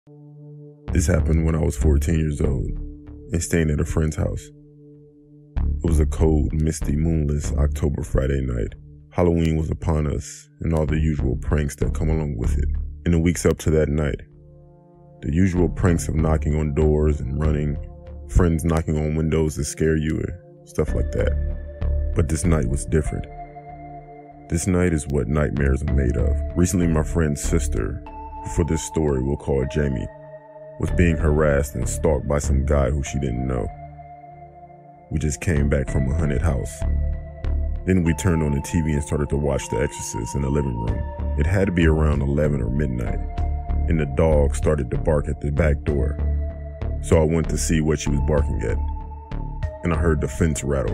This happened when I was 14 years old and staying at a friend's house. It was a cold, misty, moonless October Friday night. Halloween was upon us and all the usual pranks that come along with it. In the weeks up to that night, the usual pranks of knocking on doors and running, friends knocking on windows to scare you, stuff like that. But this night was different. This night is what nightmares are made of. Recently, my friend's sister, who for this story we'll call Jamie, was being harassed and stalked by some guy who she didn't know. We just came back from a haunted house. Then we turned on the TV and started to watch The Exorcist in the living room. It had to be around 11 or midnight, and the dog started to bark at the back door. So I went to see what she was barking at, and I heard the fence rattle.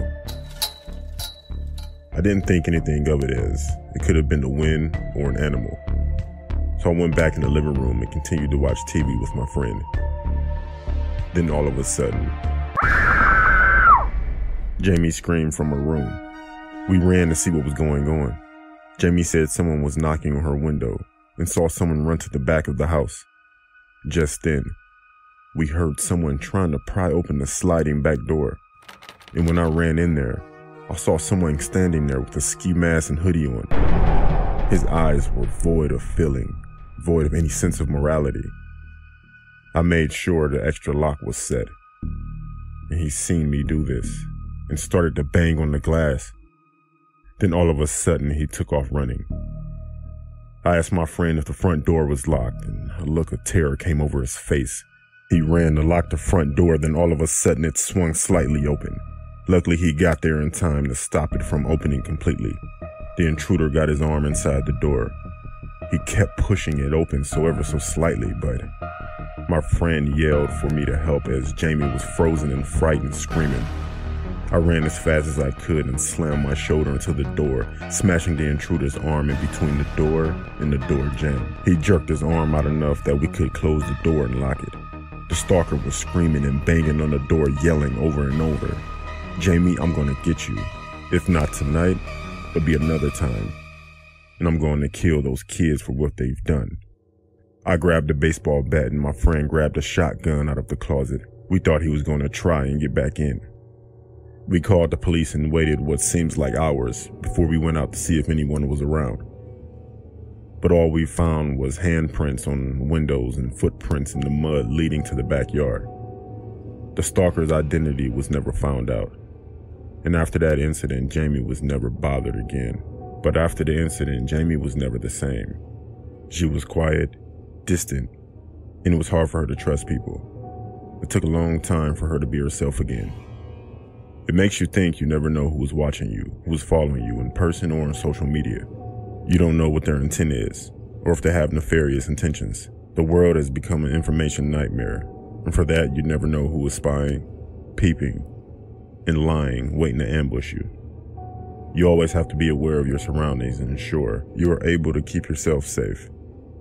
I didn't think anything of it as it could have been the wind or an animal. So I went back in the living room and continued to watch TV with my friend. Then all of a sudden, Jamie screamed from her room. We ran to see what was going on. Jamie said someone was knocking on her window and saw someone run to the back of the house. Just then, we heard someone trying to pry open the sliding back door. And when I ran in there, I saw someone standing there with a ski mask and hoodie on. His eyes were void of feeling, void of any sense of morality. I made sure the extra lock was set, and he seen me do this and started to bang on the glass. Then all of a sudden, he took off running. I asked my friend if the front door was locked, and a look of terror came over his face. He ran to lock the front door, then all of a sudden it swung slightly open. Luckily, he got there in time to stop it from opening completely. The intruder got his arm inside the door. He kept pushing it open ever so slightly, but my friend yelled for me to help as Jamie was frozen and frightened, screaming. I ran as fast as I could and slammed my shoulder into the door, smashing the intruder's arm in between the door and the door jamb. He jerked his arm out enough that we could close the door and lock it. The stalker was screaming and banging on the door, yelling over and over, "Jamie, I'm gonna get you. If not tonight, it'll be another time. And I'm going to kill those kids for what they've done." I grabbed a baseball bat and my friend grabbed a shotgun out of the closet. We thought he was going to try and get back in. We called the police and waited what seems like hours before we went out to see if anyone was around. But all we found was handprints on windows and footprints in the mud leading to the backyard. The stalker's identity was never found out. And after that incident, Jamie was never bothered again. But after the incident, Jamie was never the same. She was quiet, distant, and it was hard for her to trust people. It took a long time for her to be herself again. It makes you think you never know who is watching you, who is following you in person or on social media. You don't know what their intent is, or if they have nefarious intentions. The world has become an information nightmare, and for that you never know who is spying, peeping, and lying, waiting to ambush you. You always have to be aware of your surroundings and ensure you are able to keep yourself safe.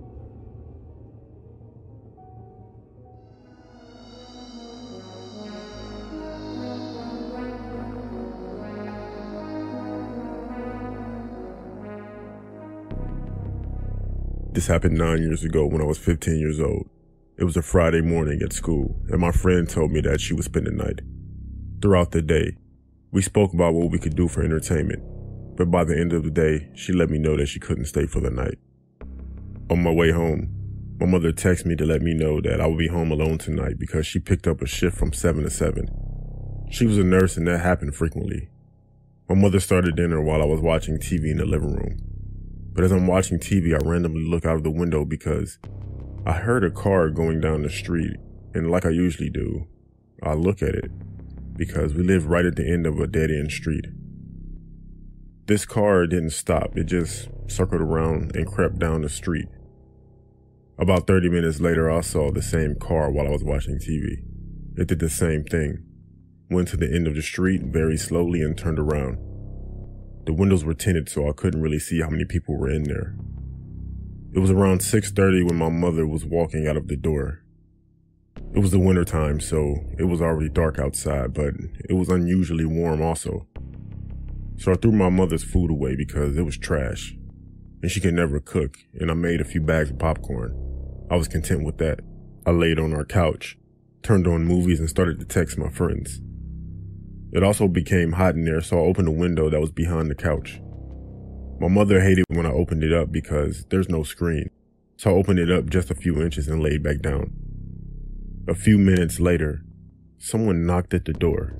This happened 9 years ago when I was 15 years old. It was a Friday morning at school, and my friend told me that she would spend the night. Throughout the day, we spoke about what we could do for entertainment, but by the end of the day, she let me know that she couldn't stay for the night. On my way home, my mother texted me to let me know that I would be home alone tonight because she picked up a shift from 7 to 7. She was a nurse and that happened frequently. My mother started dinner while I was watching TV in the living room. But as I'm watching TV, I randomly look out of the window because I heard a car going down the street, and like I usually do, I look at it because we live right at the end of a dead-end street. This car didn't stop, it just circled around and crept down the street. About 30 minutes later, I saw the same car while I was watching TV. It did the same thing, went to the end of the street very slowly and turned around. The windows were tinted, so I couldn't really see how many people were in there. It was around 6:30 when my mother was walking out of the door. It was the winter time, so it was already dark outside, but it was unusually warm also. So I threw my mother's food away because it was trash, and she could never cook, and I made a few bags of popcorn. I was content with that. I laid on our couch, turned on movies, and started to text my friends. It also became hot in there, so I opened a window that was behind the couch. My mother hated when I opened it up because there's no screen, so I opened it up just a few inches and laid back down. A few minutes later, someone knocked at the door.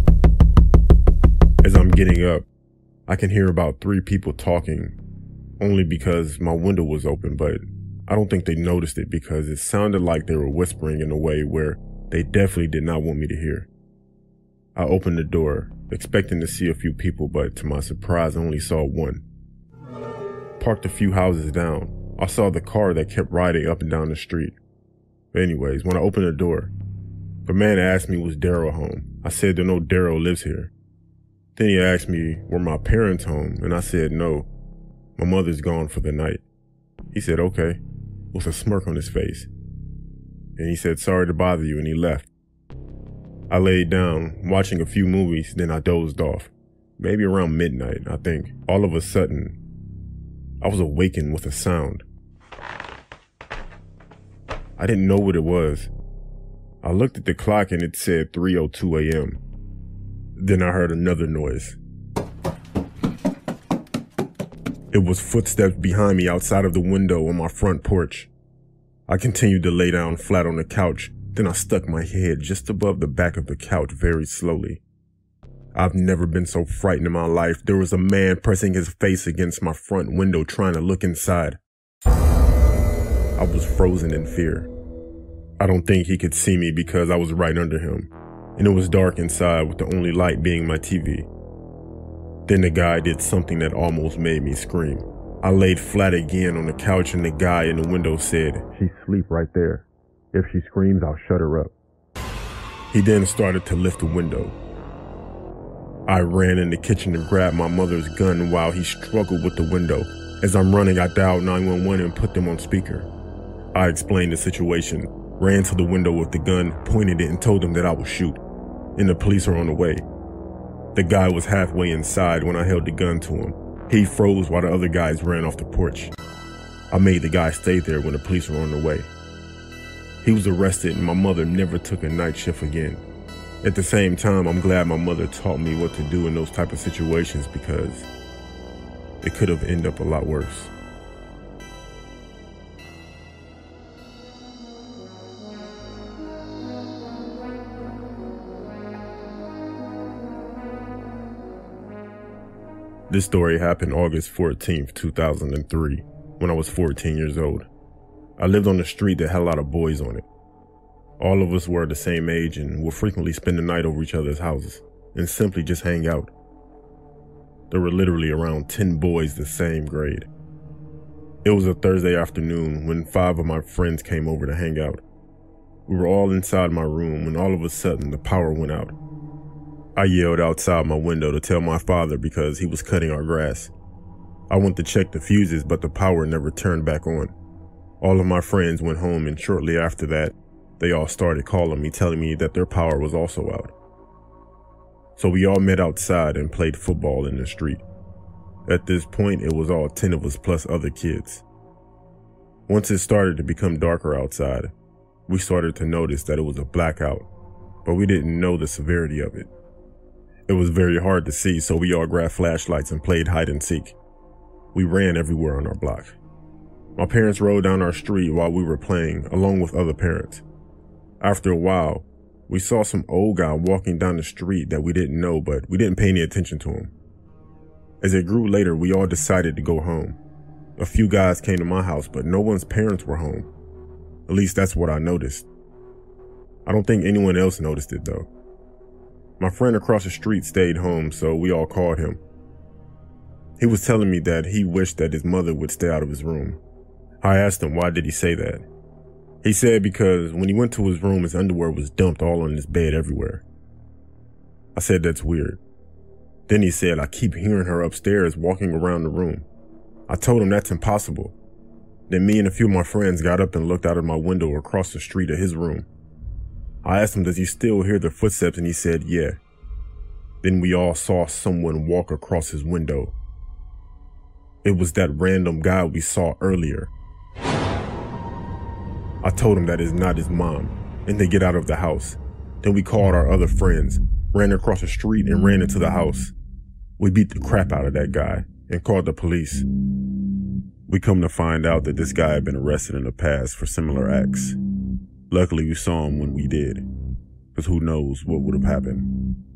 As I'm getting up, I can hear about 3 people talking, only because my window was open, but I don't think they noticed it because it sounded like they were whispering in a way where they definitely did not want me to hear. I opened the door, expecting to see a few people, but to my surprise, I only saw one. Parked a few houses down, I saw the car that kept riding up and down the street. But anyways, when I opened the door, the man asked me was Daryl home. I said that no, Daryl lives here. Then he asked me were my parents home, and I said no, my mother's gone for the night. He said okay, with a smirk on his face. And he said sorry to bother you, and he left. I laid down, watching a few movies, then I dozed off. Maybe around midnight, I think. All of a sudden, I was awakened with a sound. I didn't know what it was. I looked at the clock and it said 3:02 a.m. Then I heard another noise. It was footsteps behind me outside of the window on my front porch. I continued to lay down flat on the couch. Then I stuck my head just above the back of the couch very slowly. I've never been so frightened in my life. There was a man pressing his face against my front window trying to look inside. I was frozen in fear. I don't think he could see me because I was right under him, and it was dark inside with the only light being my TV. Then the guy did something that almost made me scream. I laid flat again on the couch and the guy in the window said, "She's asleep right there. If she screams, I'll shut her up." He then started to lift the window. I ran in the kitchen to grab my mother's gun while he struggled with the window. As I'm running, I dialed 911 and put them on speaker. I explained the situation, ran to the window with the gun, pointed it, and told them that I would shoot, and the police are on the way. The guy was halfway inside when I held the gun to him. He froze while the other guys ran off the porch. I made the guy stay there when the police were on the way. He was arrested and my mother never took a night shift again. At the same time, I'm glad my mother taught me what to do in those type of situations because it could have ended up a lot worse. This story happened August 14th, 2003, when I was 14 years old. I lived on a street that had a lot of boys on it. All of us were the same age and would frequently spend the night over each other's houses and simply just hang out. There were literally around 10 boys the same grade. It was a Thursday afternoon when 5 of my friends came over to hang out. We were all inside my room when all of a sudden the power went out. I yelled outside my window to tell my father because he was cutting our grass. I went to check the fuses, but the power never turned back on. All of my friends went home, and shortly after that, they all started calling me, telling me that their power was also out. So we all met outside and played football in the street. At this point, it was all 10 of us plus other kids. Once it started to become darker outside, we started to notice that it was a blackout, but we didn't know the severity of it. It was very hard to see, so we all grabbed flashlights and played hide and seek. We ran everywhere on our block. My parents rode down our street while we were playing, along with other parents. After a while, we saw some old guy walking down the street that we didn't know, but we didn't pay any attention to him. As it grew later, we all decided to go home. A few guys came to my house, but no one's parents were home. At least that's what I noticed. I don't think anyone else noticed it though. My friend across the street stayed home, so we all called him. He was telling me that he wished that his mother would stay out of his room. I asked him why did he say that. He said because when he went to his room, his underwear was dumped all on his bed everywhere. I said that's weird. Then he said I keep hearing her upstairs walking around the room. I told him that's impossible. Then me and a few of my friends got up and looked out of my window across the street at his room. I asked him, does he still hear the footsteps? And he said, yeah. Then we all saw someone walk across his window. It was that random guy we saw earlier. I I told him that it's not his mom, and to get out of the house. Then we called our other friends, ran across the street and ran into the house. We beat the crap out of that guy and called the police. We come to find out that this guy had been arrested in the past for similar acts. Luckily, we saw him when we did, because who knows what would have happened.